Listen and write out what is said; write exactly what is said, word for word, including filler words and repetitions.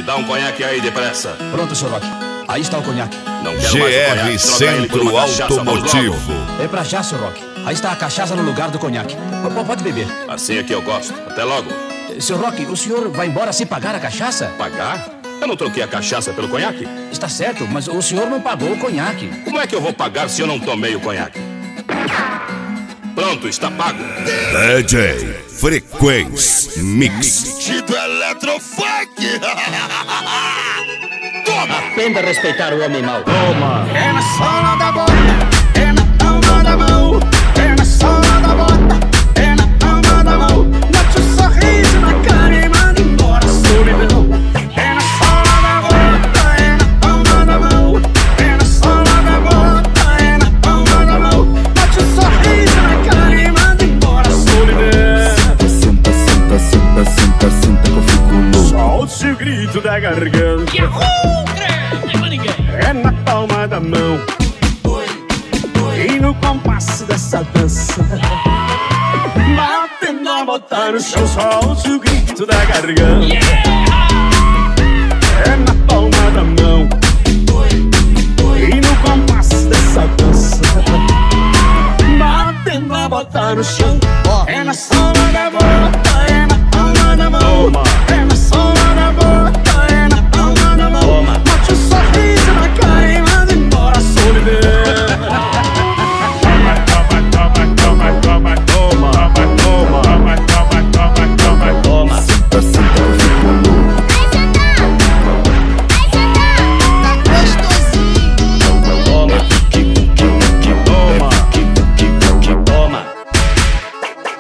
dá um conhaque aí depressa. Pronto, senhor Roque. Aí está o conhaque. Não quero G mais o R conhaque. Troca ele por Centro uma cachaça, vamos Automotivo. logo. É pra já, senhor Roque. Aí está a cachaça no lugar do conhaque. P- Pode beber. Assim é que eu gosto. Até logo. Eh, Senhor Roque, o senhor vai embora sem pagar a cachaça? Pagar? Eu não troquei a cachaça pelo conhaque. Está certo, mas o senhor não pagou o conhaque. Como é que eu vou pagar se eu não tomei o conhaque? Pronto, está pago. D J Frequência Mix. Tito Eletrofunk. Aprenda a respeitar o homem mau. É na sola da bota, é na palma da mão. É na sola da bota, é na palma da mão. Bote um sorriso na cara e manda embora a solidão. É na sola da bota, é na palma da mão. É na sola da bota, é na palma da mão. Bote um sorriso na cara e manda embora a solidão. Senta, senta, senta, senta, senta que eu fico louco. Solte o grito da garganta. É na palma da mão. E no compasso dessa dança, batendo a botar no chão, solte o grito da garganta. É na palma da mão. E no compasso dessa dança, batendo a botar no chão.